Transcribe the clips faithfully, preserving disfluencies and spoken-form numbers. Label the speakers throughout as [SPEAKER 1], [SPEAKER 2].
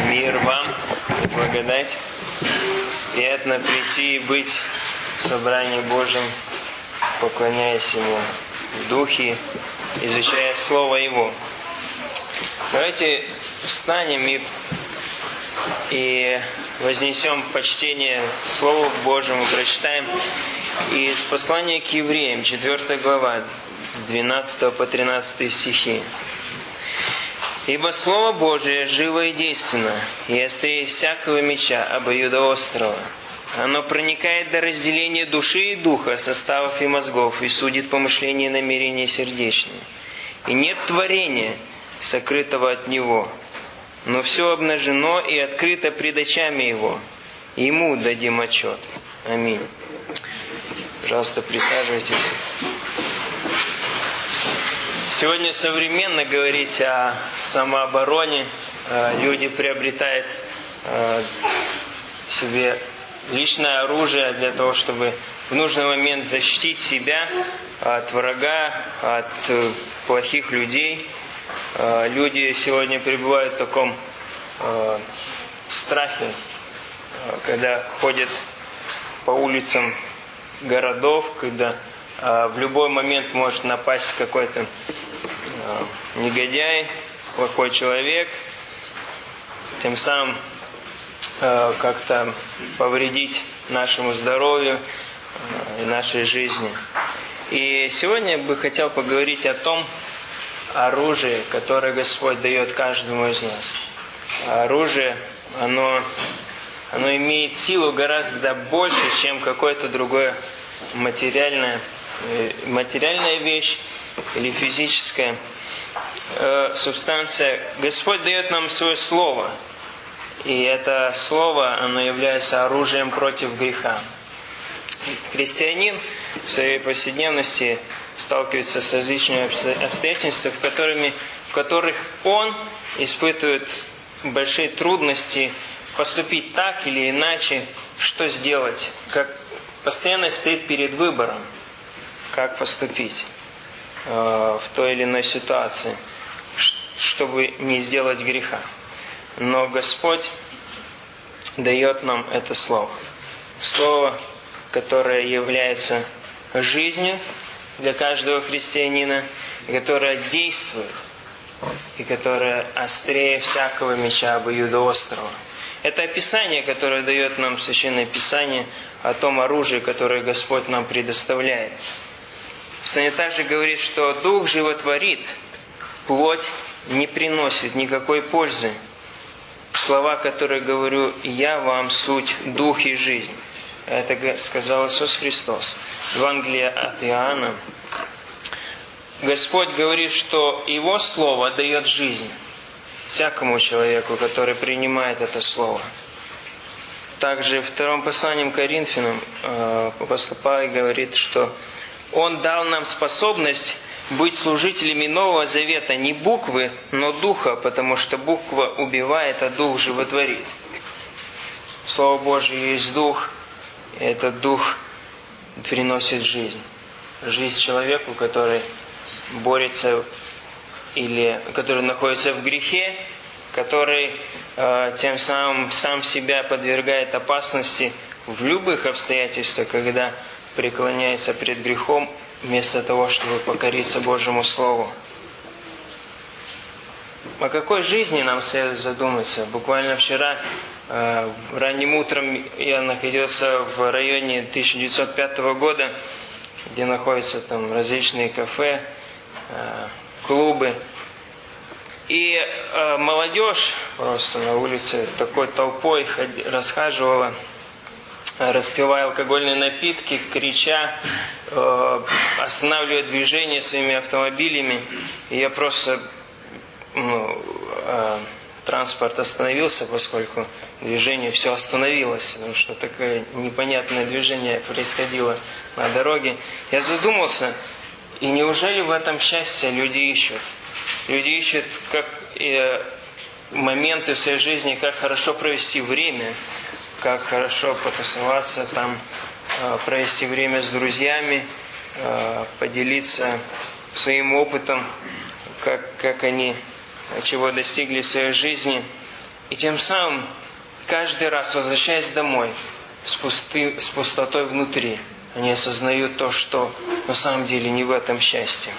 [SPEAKER 1] Мир вам и благодать. Приятно прийти и быть в собрании Божьем, поклоняясь Ему в Духе, изучая Слово Его. Давайте встанем и, и вознесем почтение Слову Божьему, прочитаем из послания к евреям, четвёртая глава, с двенадцатого по тринадцатый стихи. «Ибо Слово Божие живо и действенно, и острее всякого меча обоюдоострого. Оно проникает до разделения души и духа, составов и мозгов, и судит помышления и намерения сердечные. И нет творения, сокрытого от Него, но все обнажено и открыто пред очами Его. Ему дадим отчет». Аминь. Пожалуйста, присаживайтесь. Сегодня современно говорить о самообороне. Люди приобретают себе личное оружие для того, чтобы в нужный момент защитить себя от врага, от плохих людей. Люди сегодня пребывают в таком страхе, когда ходят по улицам городов, когда в любой момент может напасть какой-то негодяй, плохой человек, тем самым как-то повредить нашему здоровью и нашей жизни. И сегодня я бы хотел поговорить о том оружии, которое Господь дает каждому из нас. Оружие, оно, оно имеет силу гораздо больше, чем какое-то другое материальное, материальная вещь или физическая э, субстанция. Господь дает нам свое Слово. И это Слово, оно является оружием против греха. Христианин в своей повседневности сталкивается с различными обстоятельствами, в, которыми, в которых он испытывает большие трудности поступить так или иначе, что сделать, как постоянно стоит перед выбором, как поступить э, в той или иной ситуации, чтобы не сделать греха. Но Господь дает нам это Слово. Слово, которое является жизнью для каждого христианина, и которое действует, и которое острее всякого меча обоюдоострого. Это описание, которое дает нам Священное Писание о том оружии, которое Господь нам предоставляет. Писание также говорит, что Дух животворит, плоть не приносит никакой пользы. Слова, которые говорю я вам, суть Дух и жизнь. Это сказал Иисус Христос. Евангелие от Иоанна. Господь говорит, что Его Слово дает жизнь всякому человеку, который принимает это Слово. Также в втором послании к Коринфянам апостол Павел говорит, что Он дал нам способность быть служителями Нового Завета не буквы, но Духа, потому что буква убивает, а Дух животворит. Слово Божие есть Дух, и этот Дух приносит жизнь. Жизнь человеку, который борется или который находится в грехе, который э, тем самым сам себя подвергает опасности в любых обстоятельствах, когда преклоняется пред грехом, вместо того, чтобы покориться Божьему Слову. О какой жизни нам следует задуматься? Буквально вчера, э, ранним утром, я находился в районе тысяча девятьсот пятого года, где находятся там различные кафе, э, клубы. И э, молодежь просто на улице такой толпой ходи, расхаживала, распивая алкогольные напитки, крича, э, останавливая движение своими автомобилями. И я просто, ну, э, транспорт остановился, поскольку движение все остановилось, потому что такое непонятное движение происходило на дороге. Я задумался, и неужели в этом счастье люди ищут? Люди ищут как, э, моменты в своей жизни, как хорошо провести время, как хорошо потусоваться там, провести время с друзьями, поделиться своим опытом, как, как они, чего достигли в своей жизни. И тем самым, каждый раз, возвращаясь домой, с, пусты, с пустотой внутри, они осознают то, что на самом деле не в этом счастье.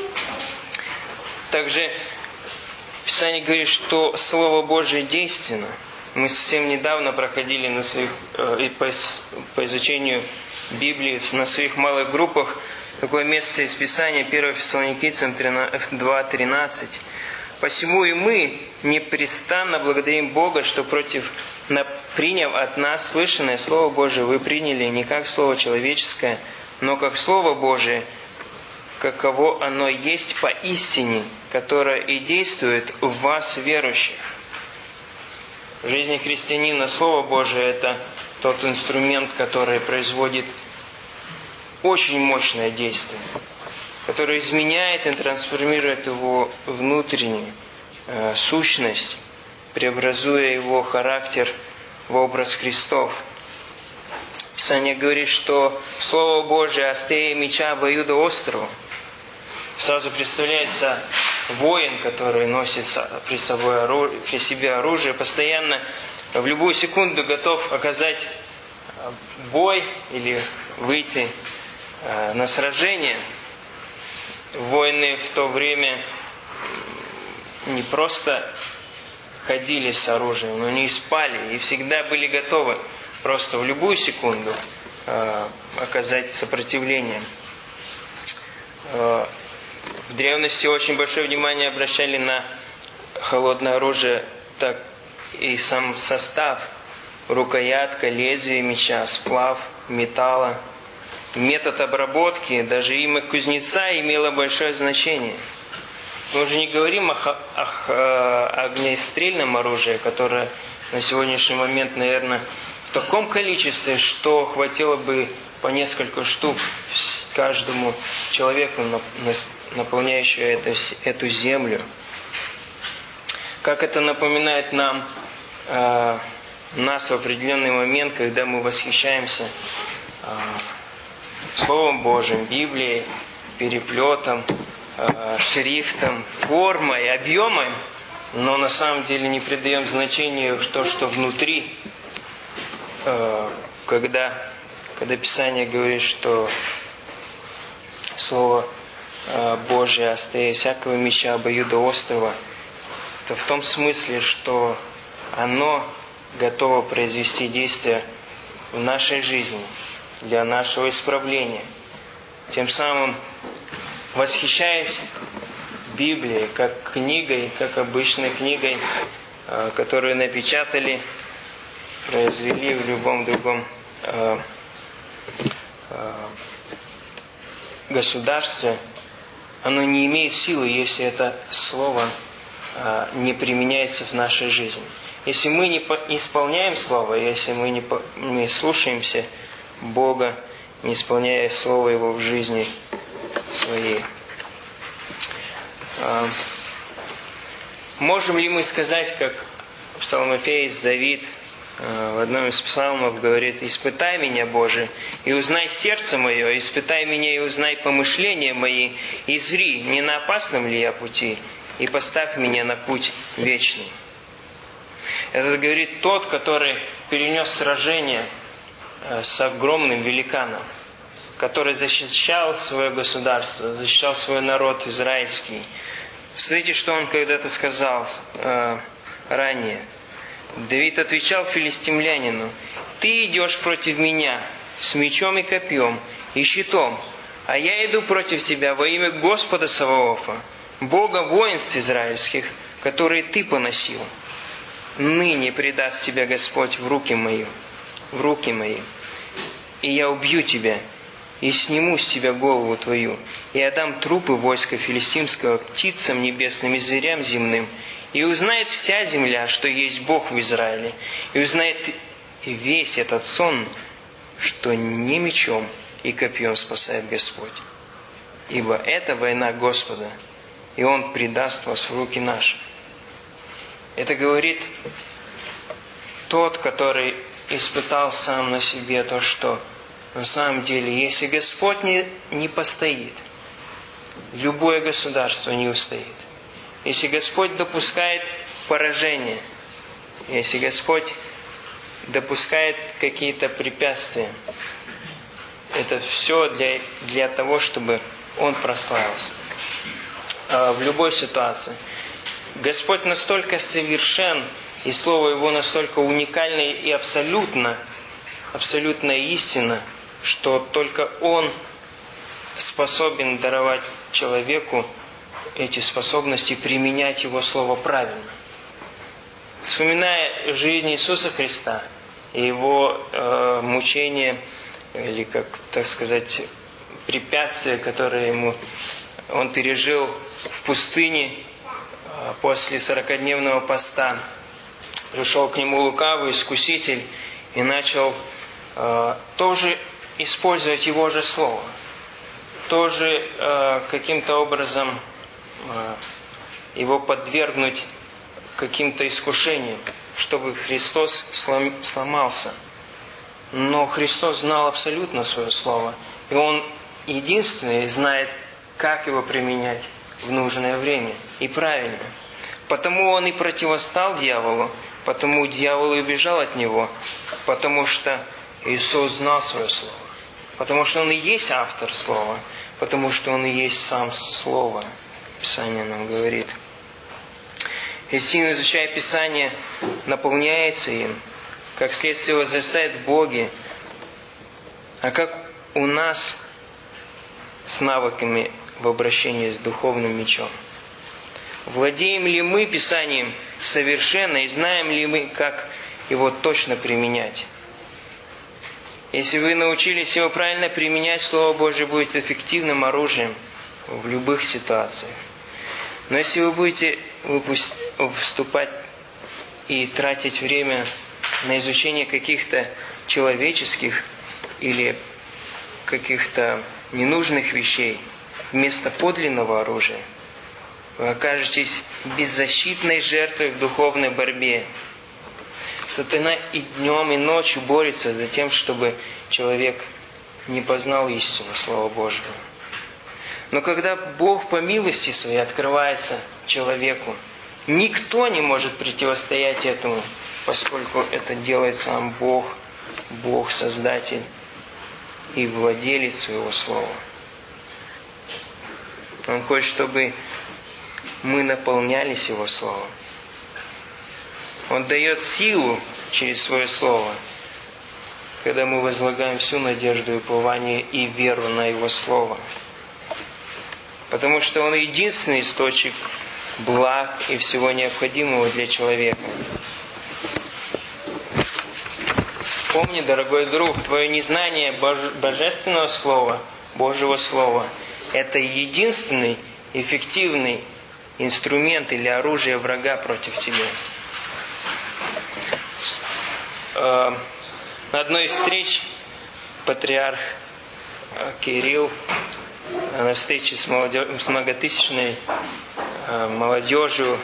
[SPEAKER 1] Также Писание говорит, что Слово Божие действенно. Мы совсем недавно проходили на своих, э, по, по изучению Библии на своих малых группах такое место из Писания, первое Фессалоникийцам два тринадцать. «Посему и мы непрестанно благодарим Бога, что против, приняв от нас слышанное Слово Божие, вы приняли не как Слово человеческое, но как Слово Божие, каково оно есть поистине, которое и действует в вас, верующих». В жизни христианина Слово Божие – это тот инструмент, который производит очень мощное действие, который изменяет и трансформирует его внутреннюю э, сущность, преобразуя его характер в образ Христов. Писание говорит, что Слово Божие острее меча обоюдоострого. Сразу представляется воин, который носит при, собой оружие, при себе оружие, постоянно в любую секунду готов оказать бой или выйти на сражение. Воины в то время не просто ходили с оружием, но они и спали, и всегда были готовы просто в любую секунду оказать сопротивление. В древности очень большое внимание обращали на холодное оружие, так и сам состав, рукоятка, лезвие меча, сплав металла, метод обработки, даже имя кузнеца имело большое значение. Мы уже не говорим о, о, о огнестрельном оружии, которое на сегодняшний момент, наверное, в таком количестве, что хватило бы по несколько штук каждому человеку, наполняющему эту, эту землю. Как это напоминает нам э, нас в определенный момент, когда мы восхищаемся э, Словом Божьим, Библией, переплетом, э, шрифтом, формой, объемом, но на самом деле не придаем значению в то, что внутри, э, когда, когда Писание говорит, что Слово э, Божие острее всякого меча обоюдоострого, это в том смысле, что оно готово произвести действие в нашей жизни для нашего исправления. Тем самым, восхищаясь Библией как книгой, как обычной книгой, которую напечатали, произвели в любом другом государстве, оно не имеет силы, если это слово не применяется в нашей жизни. Если мы не исполняем Слово, если мы не, не слушаемся Бога, не исполняя Слово Его в жизни своей. Можем ли мы сказать, как псалмопевец Давид в одном из псалмов говорит: «Испытай меня, Боже, и узнай сердце мое, испытай меня и узнай помышления мои, и зри, не на опасном ли я пути, и поставь меня на путь вечный». Это говорит тот, который перенес сражение с огромным великаном, который защищал свое государство, защищал свой народ израильский. Смотрите, что он когда-то сказал э, ранее. Давид отвечал филистимлянину: «Ты идешь против меня с мечом и копьем и щитом, а я иду против тебя во имя Господа Саваофа, Бога воинств израильских, которые ты поносил. Ныне предаст тебя Господь в руки мои, в руки мои, и я убью тебя, и сниму с тебя голову твою, и отдам трупы войска филистимского птицам небесным и зверям земным, и узнает вся земля, что есть Бог в Израиле, и узнает весь этот сон, что не мечом и копьем спасает Господь. Ибо это война Господа, и Он предаст вас в руки наши». Это говорит тот, который испытал сам на себе то, что на самом деле, если Господь не, не постоит, любое государство не устоит. Если Господь допускает поражение, Если Господь допускает какие-то препятствия, это все для, для того, чтобы Он прославился. В любой ситуации. Господь настолько совершен, и Слово Его настолько уникально и абсолютно, абсолютно истинно, что только Он способен даровать человеку эти способности, применять Его Слово правильно. Вспоминая жизнь Иисуса Христа и Его э, мучения, или, как так сказать, препятствия, которые ему Он пережил в пустыне э, после сорокадневного поста, пришел к Нему лукавый искуситель и начал э, тоже использовать Его же Слово, тоже э, каким-то образом э, его подвергнуть каким-то искушениям, чтобы Христос сломался. Но Христос знал абсолютно свое Слово, и Он единственный знает, как его применять в нужное время и правильно. Потому Он и противостал дьяволу, потому дьявол и убежал от Него, потому что Иисус знал свое Слово, потому что Он и есть автор Слова, потому что Он и есть сам Слово. Писание нам говорит. Истинно изучая Писание, наполняется им, как следствие возрастает в Боге, а как у нас с навыками в обращении с духовным мечом. Владеем ли мы Писанием совершенно и знаем ли мы, как его точно применять? Если вы научились его правильно применять, Слово Божие будет эффективным оружием в любых ситуациях. Но если вы будете вступать и тратить время на изучение каких-то человеческих или каких-то ненужных вещей вместо подлинного оружия, вы окажетесь беззащитной жертвой в духовной борьбе. Сатана и днем, и ночью борется за тем, чтобы человек не познал истину Слова Божьего. Но когда Бог по милости Своей открывается человеку, никто не может противостоять этому, поскольку это делает сам Бог, Бог Создатель и владелец Своего Слова. Он хочет, чтобы мы наполнялись Его Словом. Он дает силу через Свое Слово, когда мы возлагаем всю надежду, упование и веру на Его Слово. Потому что Он единственный источник благ и всего необходимого для человека. Помни, дорогой друг, твое незнание Божественного Слова, Божьего Слова, это единственный эффективный инструмент или оружие врага против тебя. На одной из встреч патриарх Кирилл на встрече с, молодежь, с многотысячной молодежью,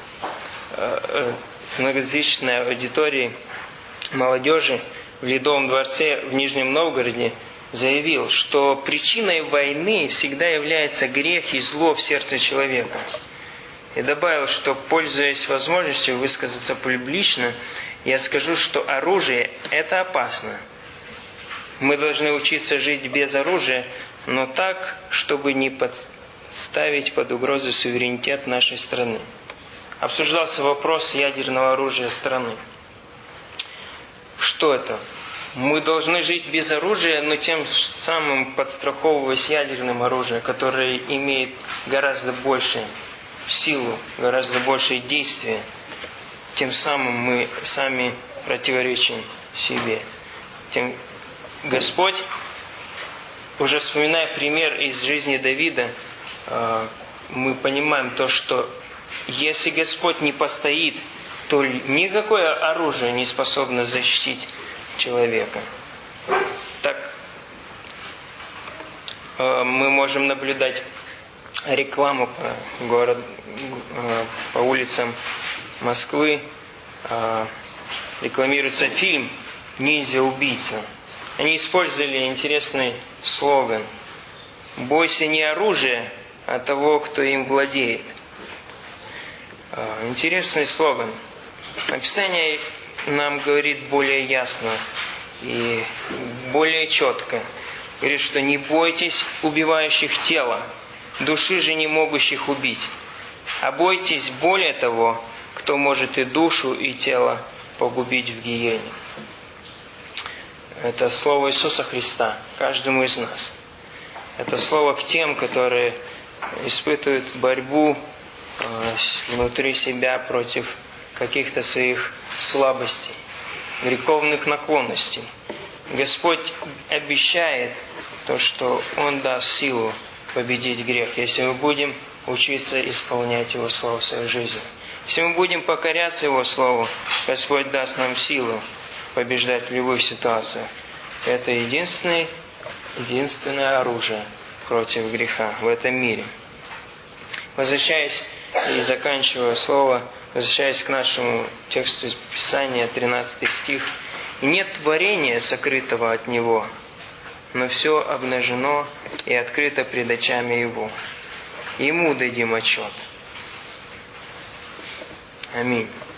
[SPEAKER 1] с многотысячной аудиторией молодежи в Ледовом дворце в Нижнем Новгороде заявил, что причиной войны всегда является грех и зло в сердце человека. И добавил, что, пользуясь возможностью высказаться публично, я скажу, что оружие – это опасно. Мы должны учиться жить без оружия, но так, чтобы не подставить под угрозу суверенитет нашей страны. Обсуждался вопрос ядерного оружия страны. Что это? Мы должны жить без оружия, но тем самым подстраховываясь ядерным оружием, которое имеет гораздо большую силу, гораздо большее действие. Тем самым мы сами противоречим себе. Тем Господь, уже вспоминая пример из жизни Давида, мы понимаем то, что если Господь не постоит, то никакое оружие не способно защитить человека. Так мы можем наблюдать рекламу по, город, по улицам Москвы. Рекламируется фильм «Ниндзя-убийца». Они использовали интересный слоган: «Бойся не оружия, а того, кто им владеет». Интересный слоган. Писание нам говорит более ясно и более четко. Говорит, что не бойтесь убивающих тело, души же не могущих убить, а бойтесь более того, кто может и душу, и тело погубить в гиене. Это слово Иисуса Христа каждому из нас. Это слово к тем, которые испытывают борьбу внутри себя против каких-то своих слабостей, греховных наклонностей. Господь обещает то, что Он даст силу победить грех, если мы будем учиться исполнять Его Слово в своей жизни. Если мы будем покоряться Его Слову, Господь даст нам силу побеждать в любых ситуациях. Это единственное, единственное оружие против греха в этом мире. Возвращаясь и заканчивая слово, возвращаясь к нашему тексту из Писания, тринадцатый стих. «И нет творения, сокрытого от Него, но все обнажено и открыто пред очами Его. Ему дадим отчет». Аминь.